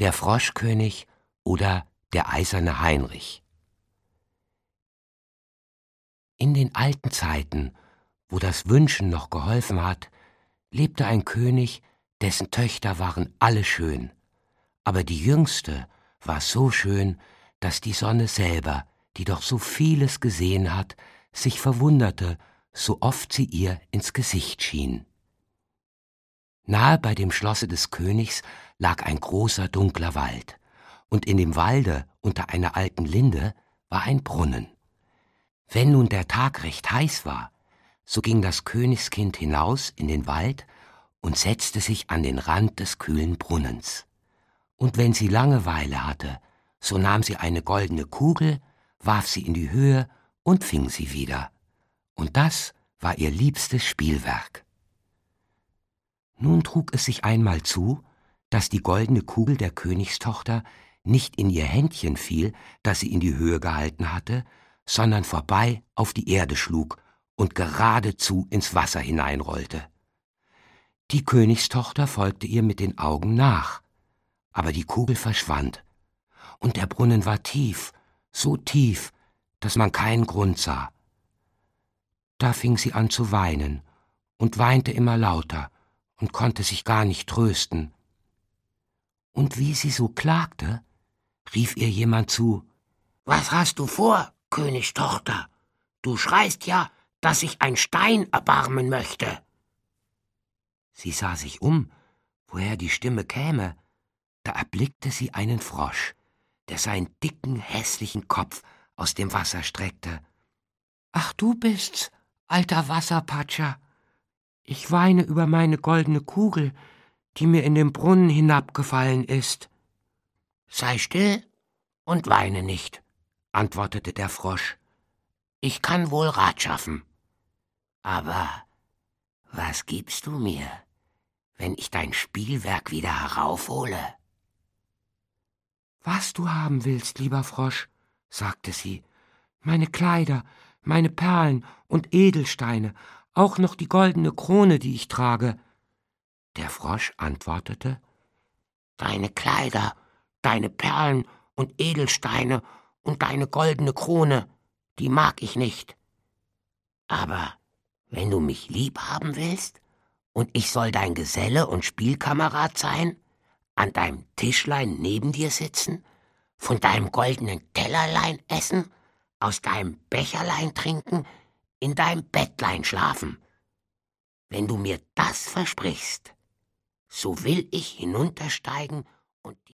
der Froschkönig oder der eiserne Heinrich. In den alten Zeiten, wo das Wünschen noch geholfen hat, lebte ein König, dessen Töchter waren alle schön. Aber die jüngste war so schön, dass die Sonne selber, die doch so vieles gesehen hat, sich verwunderte, so oft sie ihr ins Gesicht schien. Nahe bei dem Schlosse des Königs lag ein großer, dunkler Wald, und in dem Walde unter einer alten Linde war ein Brunnen. Wenn nun der Tag recht heiß war, so ging das Königskind hinaus in den Wald und setzte sich an den Rand des kühlen Brunnens. Und wenn sie Langeweile hatte, so nahm sie eine goldene Kugel, warf sie in die Höhe und fing sie wieder. Und das war ihr liebstes Spielwerk. Nun trug es sich einmal zu, dass die goldene Kugel der Königstochter nicht in ihr Händchen fiel, das sie in die Höhe gehalten hatte, sondern vorbei auf die Erde schlug und geradezu ins Wasser hineinrollte. Die Königstochter folgte ihr mit den Augen nach, aber die Kugel verschwand, und der Brunnen war tief, so tief, dass man keinen Grund sah. Da fing sie an zu weinen und weinte immer lauter und konnte sich gar nicht trösten. Und wie sie so klagte, rief ihr jemand zu: »Was hast du vor, Königstochter? Du schreist ja, dass sich ein Stein erbarmen möchte.« Sie sah sich um, woher die Stimme käme. Da erblickte sie einen Frosch, der seinen dicken, hässlichen Kopf aus dem Wasser streckte. »Ach, du bist's, alter Wasserpatscher. Ich weine über meine goldene Kugel, die mir in den Brunnen hinabgefallen ist.« »Sei still und weine nicht«, antwortete der Frosch. »Ich kann wohl Rat schaffen. Aber was gibst du mir, wenn ich dein Spielwerk wieder heraufhole?« »Was du haben willst, lieber Frosch«, sagte sie, »meine Kleider, meine Perlen und Edelsteine, auch noch die goldene Krone, die ich trage.« Der Frosch antwortete: »Deine Kleider, deine Perlen und Edelsteine und deine goldene Krone, die mag ich nicht. Aber wenn du mich lieb haben willst und ich soll dein Geselle und Spielkamerad sein, an deinem Tischlein neben dir sitzen, von deinem goldenen Tellerlein essen, aus deinem Becherlein trinken, in deinem Bettlein schlafen. Wenn du mir das versprichst, so will ich hinuntersteigen und